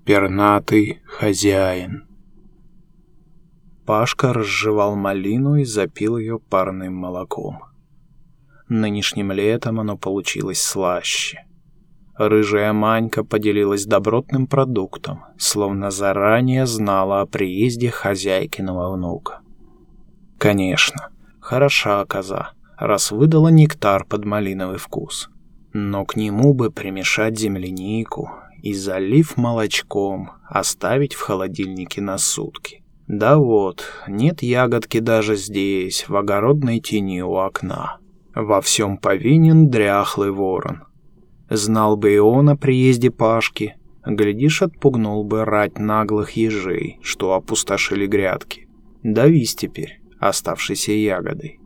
пернатый хозяин. Пашка разжевал малину и запил ее парным молоком. Нынешним летом оно получилось слаще. Рыжая Манька поделилась добротным продуктом, словно заранее знала о приезде хозяйкиного внука. Конечно, хороша коза, раз выдала нектар под малиновый вкус. Но к нему бы примешать землянику и, залив молочком, оставить в холодильнике на сутки. Да вот, нет ягодки даже здесь, в огородной тени у окна. Во всем повинен дряхлый ворон. Знал бы и он о приезде Пашки, глядишь, отпугнул бы рать наглых ежей, что опустошили грядки. Давись теперь оставшейся ягодой.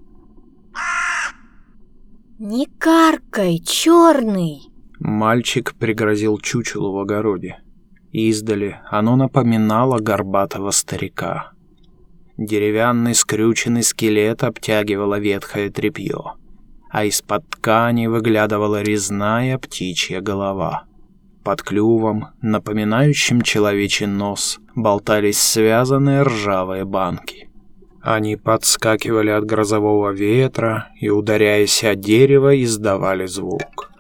«Не каркай, черный!» Мальчик пригрозил чучелу в огороде. Издали оно напоминало горбатого старика. Деревянный скрюченный скелет обтягивало ветхое тряпье, а из-под ткани выглядывала резная птичья голова. Под клювом, напоминающим человечий нос, болтались связанные ржавые банки. Они подскакивали от грозового ветра и, ударяясь о дерево, издавали звук.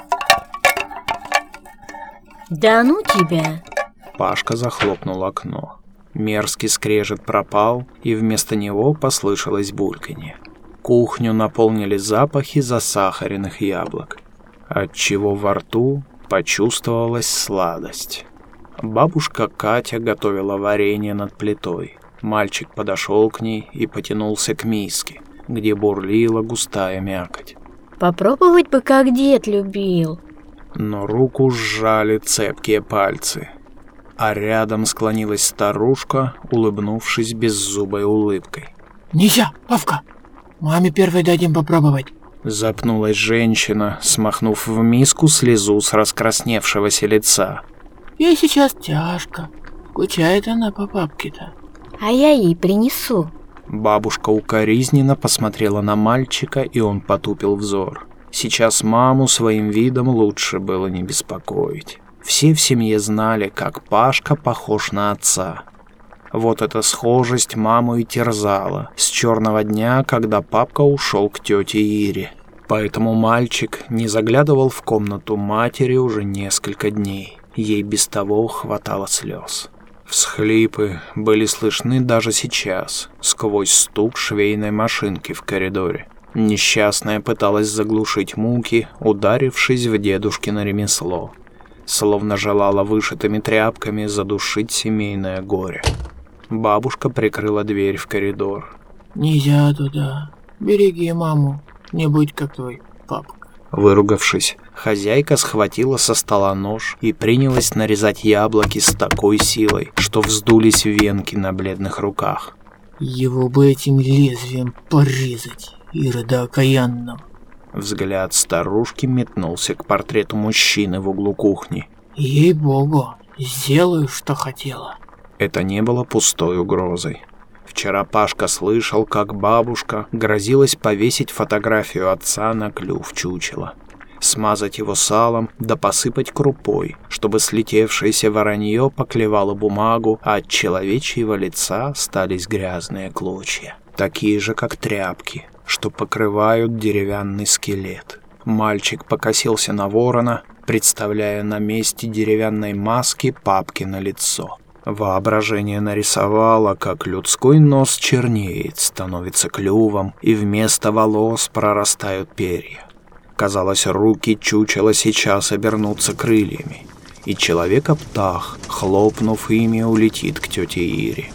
«Да ну тебя!» Пашка захлопнул окно. Мерзкий скрежет пропал, и вместо него послышалось бульканье. Кухню наполнили запахи засахаренных яблок, отчего во рту почувствовалась сладость. Бабушка Катя готовила варенье над плитой. Мальчик подошел к ней и потянулся к миске, где бурлила густая мякоть. «Попробовать бы, как дед любил!» Но руку сжали цепкие пальцы, а рядом склонилась старушка, улыбнувшись беззубой улыбкой. «Нельзя, Павка! Маме первой дадим попробовать!» Запнулась женщина, смахнув в миску слезу с раскрасневшегося лица. «Ей сейчас тяжко. Скучает она по папке-то». «А я ей принесу». Бабушка укоризненно посмотрела на мальчика, и он потупил взор. Сейчас маму своим видом лучше было не беспокоить. Все в семье знали, как Пашка похож на отца. Вот эта схожесть маму и терзала с черного дня, когда папка ушел к тете Ире. Поэтому мальчик не заглядывал в комнату матери уже несколько дней. Ей без того хватало слез. Всхлипы были слышны даже сейчас, сквозь стук швейной машинки в коридоре. Несчастная пыталась заглушить муки, ударившись в дедушкино ремесло, словно желала вышитыми тряпками задушить семейное горе. Бабушка прикрыла дверь в коридор. «Нельзя туда. Береги маму, не будь как твой папка». Выругавшись, хозяйка схватила со стола нож и принялась нарезать яблоки с такой силой, что вздулись венки на бледных руках. «Его бы этим лезвием порезать, Ирода окаянного». Взгляд старушки метнулся к портрету мужчины в углу кухни. «Ей-богу, сделаю, что хотела». Это не было пустой угрозой. Вчера Пашка слышал, как бабушка грозилась повесить фотографию отца на клюв чучела, смазать его салом да посыпать крупой, чтобы слетевшееся воронье поклевало бумагу, а от человечьего лица остались грязные клочья, такие же, как тряпки, что покрывают деревянный скелет. Мальчик покосился на ворона, представляя на месте деревянной маски папкино лицо. Воображение нарисовало, как людской нос чернеет, становится клювом, и вместо волос прорастают перья. Казалось, руки чучела сейчас обернутся крыльями, и человека-птах, хлопнув ими, улетит к тете Ире.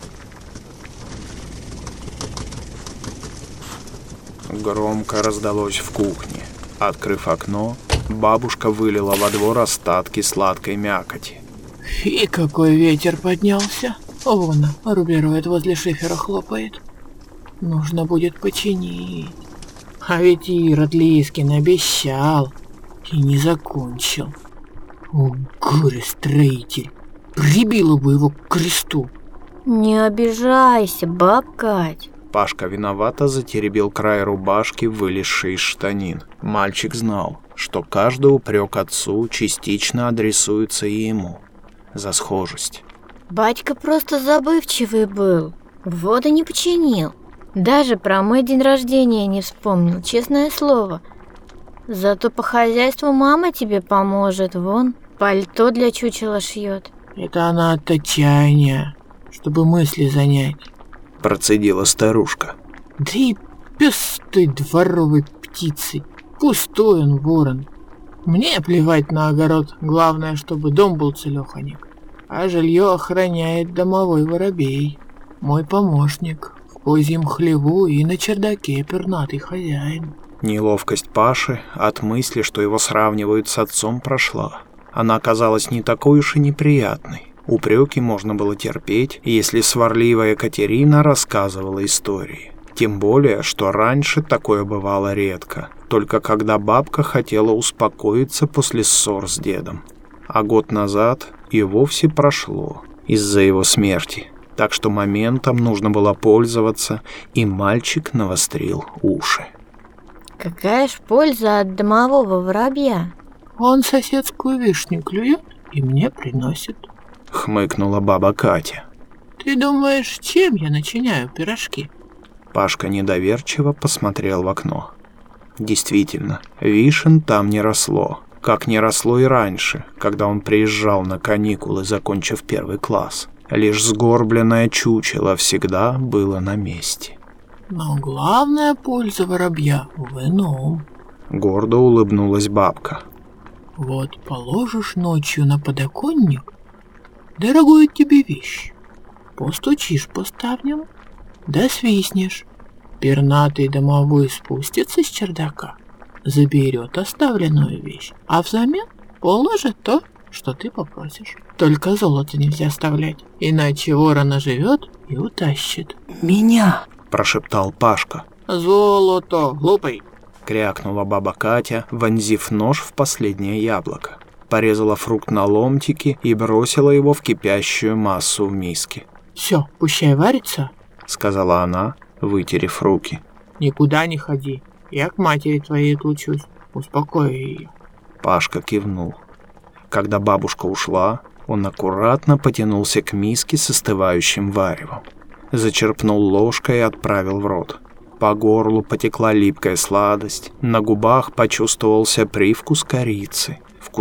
Громко раздалось в кухне. Открыв окно, бабушка вылила во двор остатки сладкой мякоти. «Фи, какой ветер поднялся! Вон, рублирует возле шифера, хлопает. Нужно будет починить. А ведь Ирод Лискин обещал и не закончил. О, горе-строитель! Прибило бы его к кресту!» «Не обижайся, баб Кать!» Пашка виновато затеребил край рубашки, вылезшей из штанин. Мальчик знал, что каждый упрек отцу частично адресуется и ему. за схожесть. Батька просто забывчивый был, вот и не починил. Даже про мой день рождения не вспомнил, честное слово. Зато по хозяйству мама тебе поможет, вон, пальто для чучела шьет. Это она от отчаяния, чтобы мысли занять. Процедила старушка. Да и пес ты дворовой птицей, пустой он, ворон. Мне плевать на огород, главное, чтобы дом был целеханик. А жилье охраняет домовой воробей, мой помощник. В козьем хлеву и на чердаке пернатый хозяин. Неловкость Паши от мысли, что его сравнивают с отцом, прошла. Она оказалась не такой уж и неприятной. Упреки можно было терпеть, если сварливая Катерина рассказывала истории. Тем более, что раньше такое бывало редко, только когда бабка хотела успокоиться после ссор с дедом. А год назад и вовсе прошло из-за его смерти. Так что моментом нужно было пользоваться, и мальчик навострил уши. Какая ж польза от домового воробья? Он соседскую вишню клюет и мне приносит. Хмыкнула баба Катя. Ты думаешь, чем я начиняю пирожки? Пашка недоверчиво посмотрел в окно. Действительно, вишен там не росло, как не росло и раньше, когда он приезжал на каникулы, закончив 1 класс. Лишь сгорбленное чучело всегда было на месте. Но главная польза воробья в ином. Гордо улыбнулась бабка. Вот положишь ночью на подоконник дорогую тебе вещь, постучишь по ставням, да свистнешь. Пернатый домовой спустится с чердака, заберет оставленную вещь, а взамен положит то, что ты попросишь. Только золото нельзя оставлять, иначе ворона живет и утащит. «Меня!» – прошептал Пашка. «Золото, глупый!» – крякнула баба Катя, вонзив нож в последнее яблоко. Порезала фрукт на ломтики и бросила его в кипящую массу в миске. «Все, пущай варится», – сказала она, вытерев руки. «Никуда не ходи, я к матери твоей отлучусь, успокой ее». Пашка кивнул. Когда бабушка ушла, он аккуратно потянулся к миске с остывающим варевом. Зачерпнул ложкой и отправил в рот. По горлу потекла липкая сладость, на губах почувствовался привкус корицы.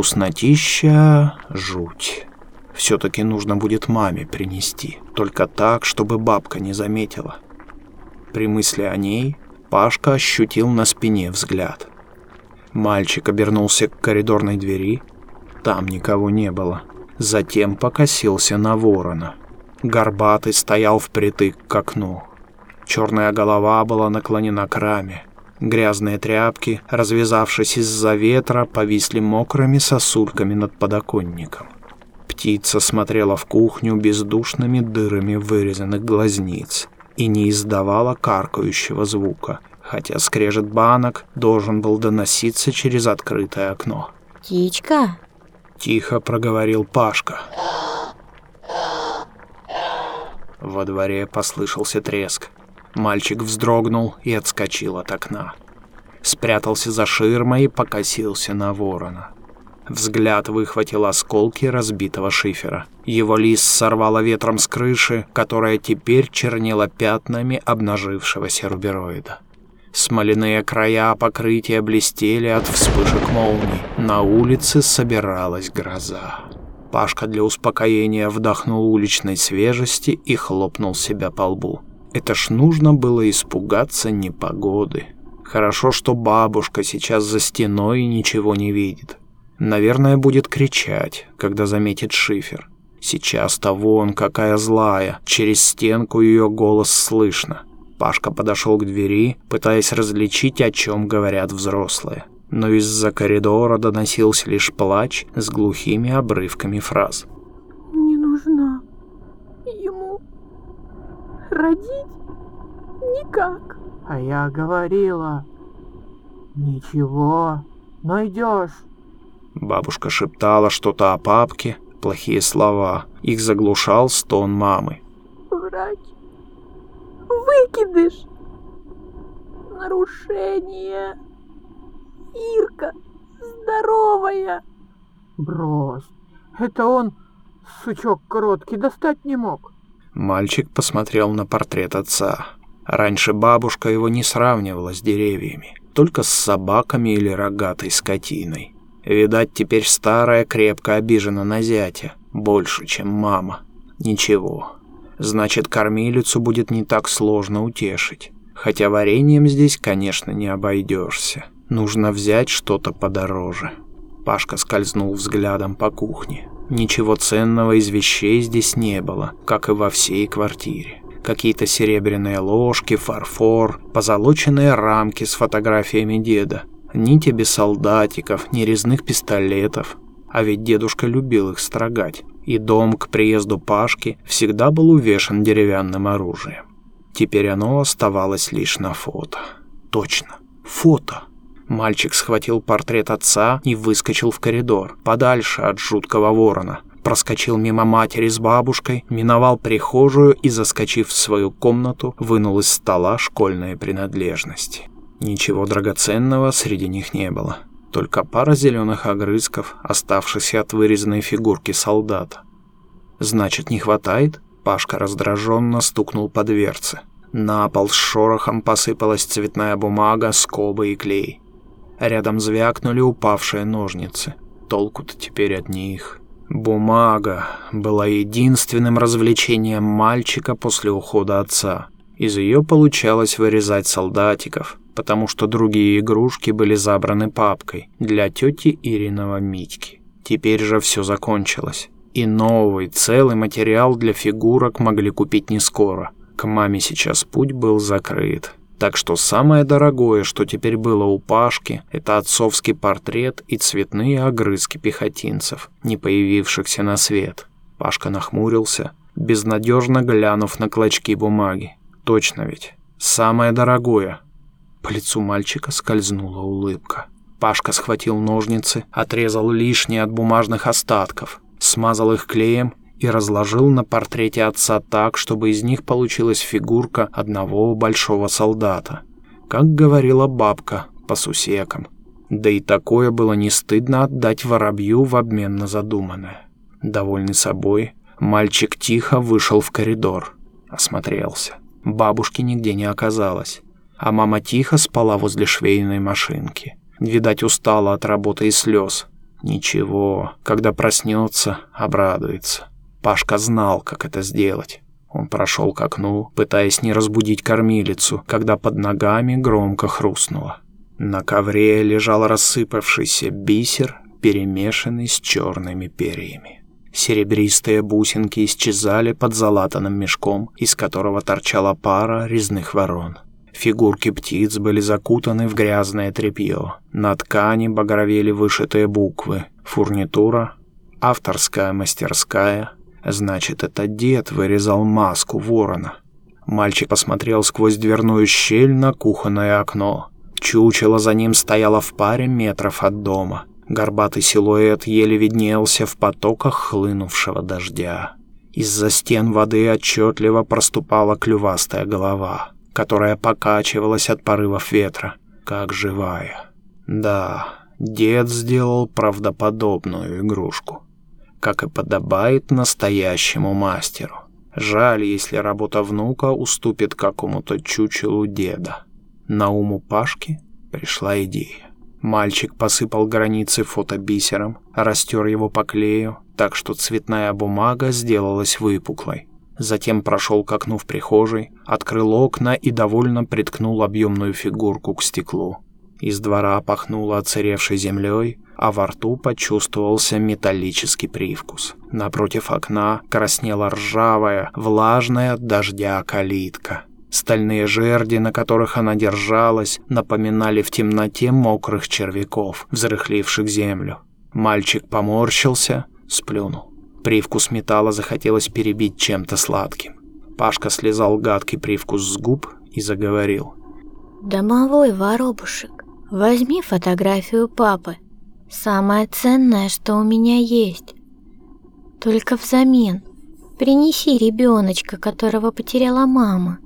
Вкуснотища жуть. Все-таки нужно будет маме принести, только так, чтобы бабка не заметила. При мысли о ней Пашка ощутил на спине взгляд. Мальчик обернулся к коридорной двери. Там никого не было. Затем покосился на ворона. Горбатый стоял впритык к окну. Черная голова была наклонена к раме. Грязные тряпки, развязавшись из-за ветра, повисли мокрыми сосульками над подоконником. Птица смотрела в кухню бездушными дырами вырезанных глазниц и не издавала каркающего звука, хотя скрежет банок должен был доноситься через открытое окно. «Птичка?» — тихо проговорил Пашка. Во дворе послышался треск. Мальчик вздрогнул и отскочил от окна. Спрятался за ширмой и покосился на ворона. Взгляд выхватил осколки разбитого шифера. Его лист сорвало ветром с крыши, которая теперь чернела пятнами обнажившегося рубероида. Смоляные края покрытия блестели от вспышек молний. На улице собиралась гроза. Пашка для успокоения вдохнул уличной свежести и хлопнул себя по лбу. Это ж нужно было испугаться непогоды. Хорошо, что бабушка сейчас за стеной и ничего не видит. Наверное, будет кричать, когда заметит шифер. Сейчас-то вон какая злая, через стенку ее голос слышно. Пашка подошел к двери, пытаясь различить, о чем говорят взрослые. Но из-за коридора доносился лишь плач с глухими обрывками фраз. «Не нужна ему родить никак». А я говорила, ничего, найдешь. Бабушка шептала что-то о папке, плохие слова. Их заглушал стон мамы. Врач, выкидыш, нарушение. Ирка здоровая. Брось, это он Сучок короткий достать не мог. Мальчик посмотрел на портрет отца. Раньше бабушка его не сравнивала с деревьями, только с собаками или рогатой скотиной. Видать, теперь старая крепко обижена на зятя, больше, чем мама. Ничего, значит, кормилицу будет не так сложно утешить. Хотя вареньем здесь, конечно, не обойдешься. Нужно взять что-то подороже. Пашка скользнул взглядом по кухне. Ничего ценного из вещей здесь не было, как и во всей квартире. Какие-то серебряные ложки, фарфор, позолоченные рамки с фотографиями деда. Ни тебе солдатиков, ни резных пистолетов. А ведь дедушка любил их строгать. И дом к приезду Пашки всегда был увешан деревянным оружием. Теперь оно оставалось лишь на фото. Точно, фото. Мальчик схватил портрет отца и выскочил в коридор, подальше от жуткого ворона. Проскочил мимо матери с бабушкой, миновал прихожую и, заскочив в свою комнату, вынул из стола школьные принадлежности. Ничего драгоценного среди них не было. Только пара зеленых огрызков, оставшихся от вырезанной фигурки солдата. «Значит, не хватает?» Пашка раздраженно стукнул по дверце. На пол с шорохом посыпалась цветная бумага, скобы и клей. Рядом звякнули упавшие ножницы. Толку-то теперь от них. Бумага была единственным развлечением мальчика после ухода отца. Из ее получалось вырезать солдатиков, потому что другие игрушки были забраны папкой для тети Ириного Митьки. Теперь же все закончилось. И новый, целый материал для фигурок могли купить не скоро. К маме сейчас путь был закрыт. Так что самое дорогое, что теперь было у Пашки, это отцовский портрет и цветные огрызки пехотинцев, не появившихся на свет. Пашка нахмурился, безнадежно глянув на клочки бумаги. Точно ведь, самое дорогое. По лицу мальчика скользнула улыбка. Пашка схватил ножницы, отрезал лишнее от бумажных остатков, смазал их клеем и разложил на портрете отца так, чтобы из них получилась фигурка одного большого солдата. Как говорила бабка, по сусекам. Да и такое было не стыдно отдать воробью в обмен на задуманное. Довольный собой, мальчик тихо вышел в коридор. Осмотрелся. Бабушки нигде не оказалось. А мама тихо спала возле швейной машинки. Видать, устала от работы и слез. Ничего, когда проснется, обрадуется. Пашка знал, как это сделать. Он прошел к окну, пытаясь не разбудить кормилицу, когда под ногами громко хрустнуло. На ковре лежал рассыпавшийся бисер, перемешанный с черными перьями. Серебристые бусинки исчезали под залатанным мешком, из которого торчала пара резных ворон. Фигурки птиц были закутаны в грязное тряпье. На ткани багровели вышитые буквы. Фурнитура, авторская мастерская. Значит, это дед вырезал маску ворона. Мальчик посмотрел сквозь дверную щель на кухонное окно. Чучело за ним стояло в паре метров от дома. Горбатый силуэт еле виднелся в потоках хлынувшего дождя. Из-за стен воды отчетливо проступала клювастая голова, которая покачивалась от порывов ветра, как живая. Да, дед сделал правдоподобную игрушку, как и подобает настоящему мастеру. Жаль, если работа внука уступит какому-то чучелу деда. На ум у Пашки пришла идея. Мальчик посыпал границы фото бисером, растер его по клею, так что цветная бумага сделалась выпуклой. Затем прошел к окну в прихожей, открыл окна и довольно приткнул объемную фигурку к стеклу. Из двора пахнуло оцаревшей землей, а во рту почувствовался металлический привкус. Напротив окна краснела ржавая, влажная от дождя калитка. Стальные жерди, на которых она держалась, напоминали в темноте мокрых червяков, взрыхливших землю. Мальчик поморщился, сплюнул. Привкус металла захотелось перебить чем-то сладким. Пашка слезал гадкий привкус с губ и заговорил. «Домовой воробушек, возьми фотографию папы. Самое ценное, что у меня есть. Только взамен принеси ребеночка, которого потеряла мама.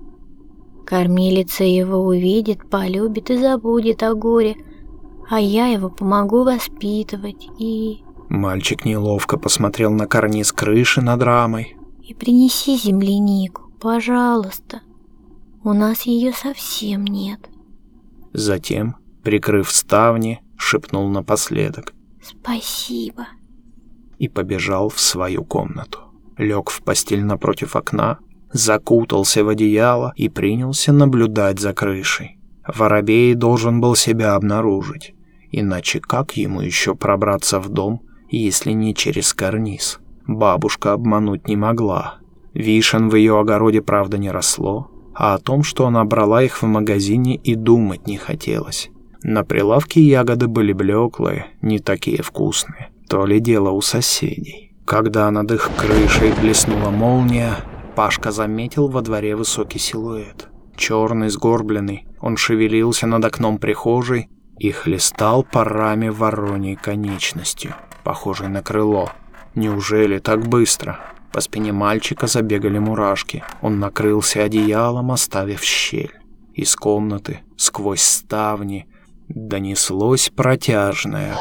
Кормилица его увидит, полюбит и забудет о горе, а я его помогу воспитывать и...» Мальчик неловко посмотрел на карниз крыши над рамой. И принеси землянику, пожалуйста. У нас ее совсем нет. Затем, прикрыв ставни, шепнул напоследок. Спасибо. И побежал в свою комнату. Лег в постель напротив окна, закутался в одеяло и принялся наблюдать за крышей. Воробей должен был себя обнаружить, иначе как ему еще пробраться в дом, если не через карниз? Бабушка обмануть не могла. Вишен в ее огороде, правда, не росло, а о том, что она брала их в магазине, и думать не хотелось. На прилавке ягоды были блеклые, не такие вкусные. То ли дело у соседей. Когда над их крышей блеснула молния, Пашка заметил во дворе высокий силуэт. Черный, сгорбленный, он шевелился над окном прихожей и хлестал по раме вороньей конечностью, похожей на крыло. Неужели так быстро? По спине мальчика забегали мурашки. Он накрылся одеялом, оставив щель. Из комнаты, сквозь ставни, донеслось протяжное.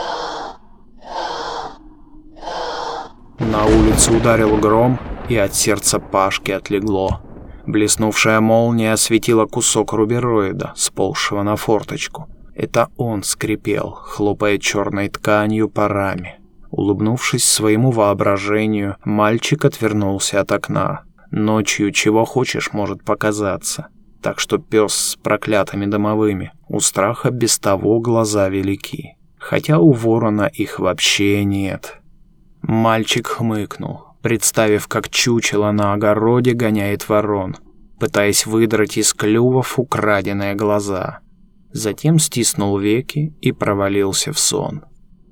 На улице ударил гром, и от сердца Пашки отлегло. Блеснувшая молния осветила кусок рубероида, сползшего на форточку. Это он скрипел, хлопая черной тканью по раме. Улыбнувшись своему воображению, мальчик отвернулся от окна. Ночью чего хочешь может показаться. Так что пес с проклятыми домовыми, у страха без того глаза велики. Хотя у ворона их вообще нет. Мальчик хмыкнул, представив, как чучело на огороде гоняет ворон, пытаясь выдрать из клювов украденные глаза. Затем стиснул веки и провалился в сон.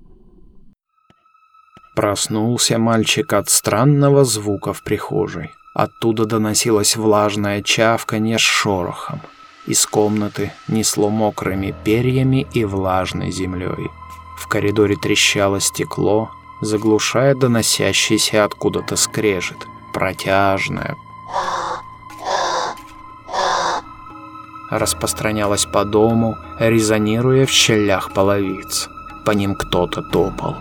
Проснулся мальчик от странного звука в прихожей. Оттуда доносилось влажное чавканье с шорохом. Из комнаты несло мокрыми перьями и влажной землей. В коридоре трещало стекло, заглушая доносящийся откуда-то скрежет, протяжное. Распространялось по дому, резонируя в щелях половиц. По ним кто-то топал.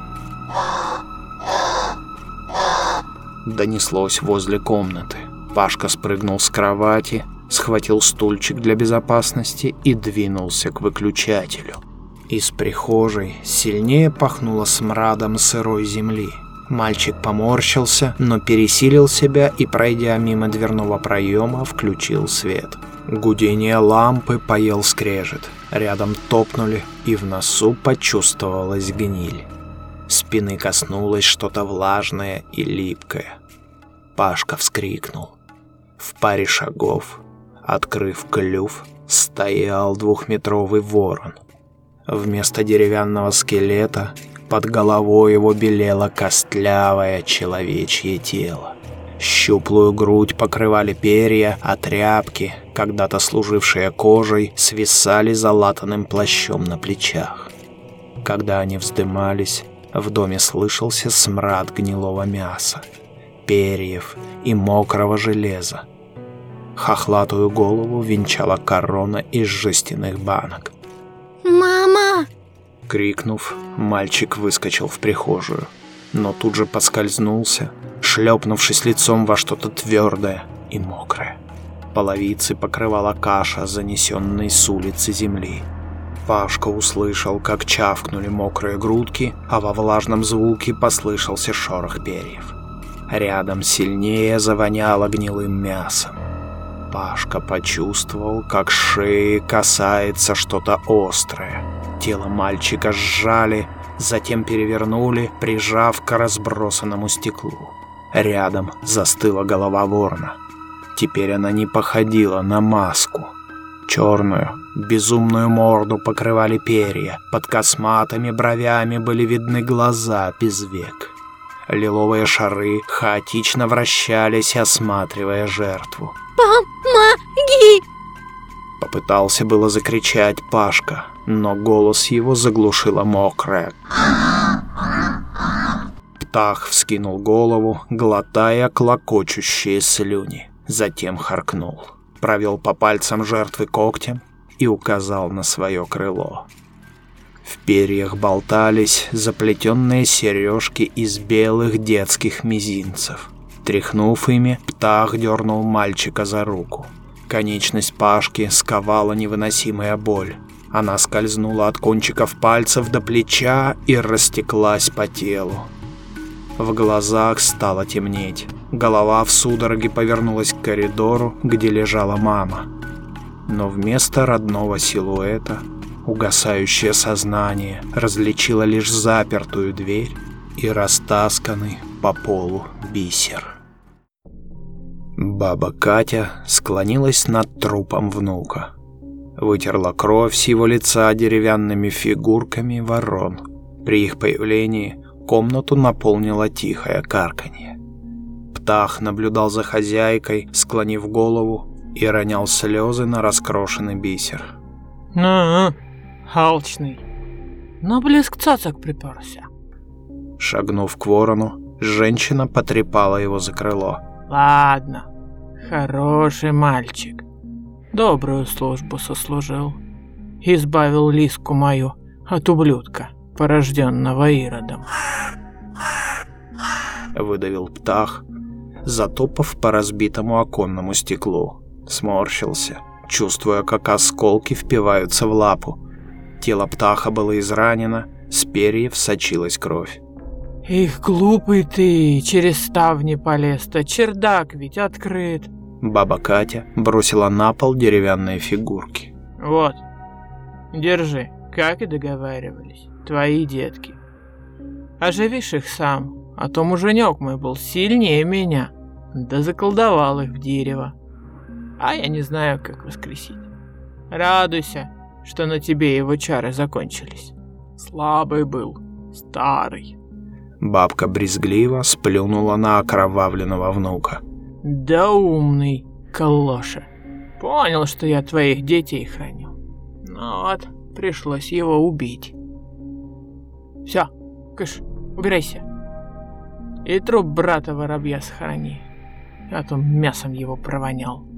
Донеслось возле комнаты. Пашка спрыгнул с кровати, схватил стульчик для безопасности и двинулся к выключателю. Из прихожей сильнее пахнуло смрадом сырой земли. Мальчик поморщился, но пересилил себя и, пройдя мимо дверного проема, включил свет. Гудение лампы поел скрежет. Рядом топнули, и в носу почувствовалась гниль. Спины коснулось что-то влажное и липкое. Пашка вскрикнул. В паре шагов, открыв клюв, стоял 2-метровый ворон. Вместо деревянного скелета под головой его белело костлявое человечье тело. Щуплую грудь покрывали перья, а тряпки, когда-то служившие кожей, свисали залатанным плащом на плечах. Когда они вздымались, в доме слышался смрад гнилого мяса, перьев и мокрого железа. Хохлатую голову венчала корона из жестяных банок. «Мама!» Крикнув, мальчик выскочил в прихожую, но тут же поскользнулся, шлепнувшись лицом во что-то твердое и мокрое. Половицы покрывала каша, занесенной с улицы земли. Пашка услышал, как чавкнули мокрые грудки, а во влажном звуке послышался шорох перьев. Рядом сильнее завоняло гнилым мясом. Пашка почувствовал, как шеи касается что-то острое. Тело мальчика сжали, затем перевернули, прижав к разбросанному стеклу. Рядом застыла голова ворона. Теперь она не походила на маску. Черную, безумную морду покрывали перья, под косматыми бровями были видны глаза без век. Лиловые шары хаотично вращались, осматривая жертву. «Помоги!» Попытался было закричать Пашка, но голос его заглушило мокрое. Птах вскинул голову, глотая клокочущие слюни, затем харкнул. Провел по пальцам жертвы когтем и указал на свое крыло. В перьях болтались заплетенные сережки из белых детских мизинцев. Тряхнув ими, Птах дернул мальчика за руку. Конечность Пашки сковала невыносимая боль. Она скользнула от кончиков пальцев до плеча и растеклась по телу. В глазах стало темнеть. Голова в судороге повернулась к коридору, где лежала мама. Но вместо родного силуэта угасающее сознание различило лишь запертую дверь и растасканный по полу бисер. Баба Катя склонилась над трупом внука. Вытерла кровь с его лица деревянными фигурками ворон. При их появлении комнату наполнило тихое карканье. Птах наблюдал за хозяйкой, склонив голову, и ронял слезы на раскрошенный бисер. Ну, алчный. На блеск цацак приперся. Шагнув к ворону, женщина потрепала его за крыло. Ладно, хороший мальчик. Добрую службу сослужил. Избавил Лиску мою от ублюдка, порожденного Иродом. Выдавил Птах, затопав по разбитому оконному стеклу. Сморщился, чувствуя, как осколки впиваются в лапу. Тело Птаха было изранено, с перьев сочилась кровь. Их глупый ты, через ставни полез-то, чердак ведь открыт. Баба Катя бросила на пол деревянные фигурки. Вот, держи, как и договаривались, твои детки. Оживишь их сам, а то муженек мой был сильнее меня, да заколдовал их в дерево. А я не знаю, как воскресить. Радуйся, что на тебе его чары закончились. Слабый был, старый. Бабка брезгливо сплюнула на окровавленного внука. Да умный, Калоша. Понял, что я твоих детей хранил. Ну вот, пришлось его убить. Все, кыш, убирайся. И труп брата воробья сохрани, а то мясом его провонял.